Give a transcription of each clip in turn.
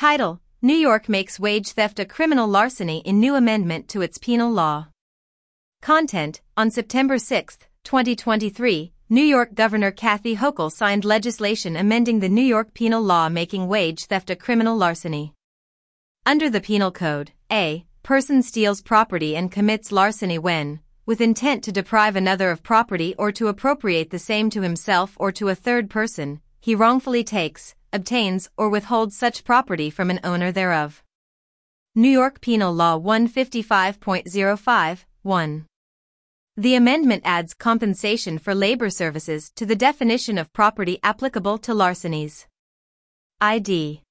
Title: New York makes wage theft a criminal larceny in new amendment to its penal law. Content: On September 6, 2023, New York Governor Kathy Hochul signed legislation amending the New York penal law making wage theft a criminal larceny. Under the Penal Code, a person steals property and commits larceny when, with intent to deprive another of property or to appropriate the same to himself or to a third person, he wrongfully takes, obtains, or withholds such property from an owner thereof. New York Penal Law 155.05, 1. The amendment adds compensation for labor services to the definition of property applicable to larcenies. ID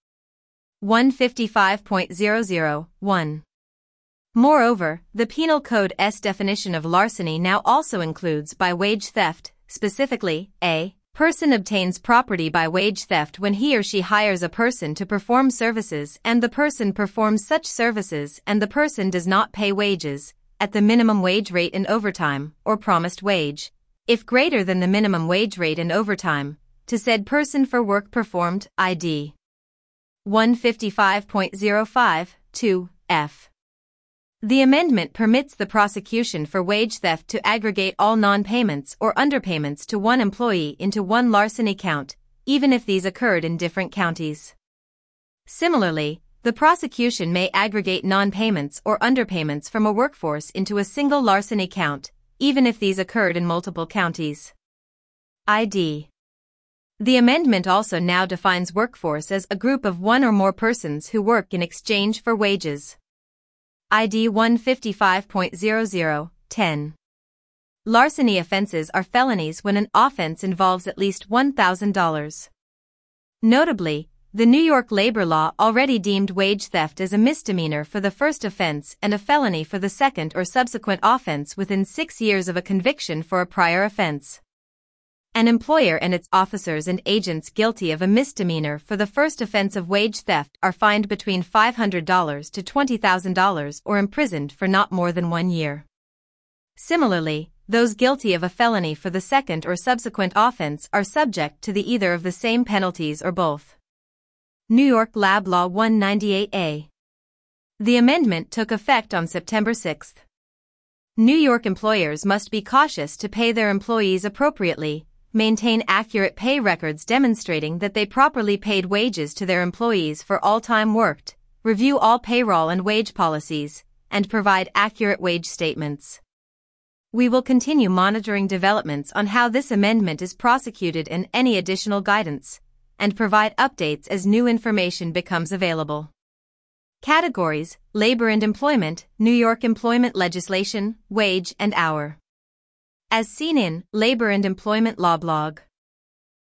155.00, 1. Moreover, the Penal Code's definition of larceny now also includes by wage theft, specifically, a person obtains property by wage theft when he or she hires a person to perform services and the person performs such services and the person does not pay wages, at the minimum wage rate and overtime, or promised wage, if greater than the minimum wage rate and overtime, to said person for work performed, ID 155.05, 2, f. The amendment permits the prosecution for wage theft to aggregate all non-payments or underpayments to one employee into one larceny count, even if these occurred in different counties. Similarly, the prosecution may aggregate non-payments or underpayments from a workforce into a single larceny count, even if these occurred in multiple counties. ID. The amendment also now defines workforce as a group of one or more persons who work in exchange for wages. ID 155.00, 10. Larceny offenses are felonies when an offense involves at least $1,000. Notably, the New York labor law already deemed wage theft as a misdemeanor for the first offense and a felony for the second or subsequent offense within 6 years of a conviction for a prior offense. An employer and its officers and agents guilty of a misdemeanor for the first offense of wage theft are fined between $500 to $20,000 or imprisoned for not more than 1 year. Similarly, those guilty of a felony for the second or subsequent offense are subject to the either of the same penalties or both. New York Lab Law 198A. The amendment took effect on September 6. New York employers must be cautious to pay their employees appropriately, maintain accurate pay records demonstrating that they properly paid wages to their employees for all time worked, review all payroll and wage policies, and provide accurate wage statements. We will continue monitoring developments on how this amendment is prosecuted and any additional guidance, and provide updates as new information becomes available. Categories: Labor and Employment, New York Employment Legislation, Wage and Hour. As seen in Labor and Employment Law blog.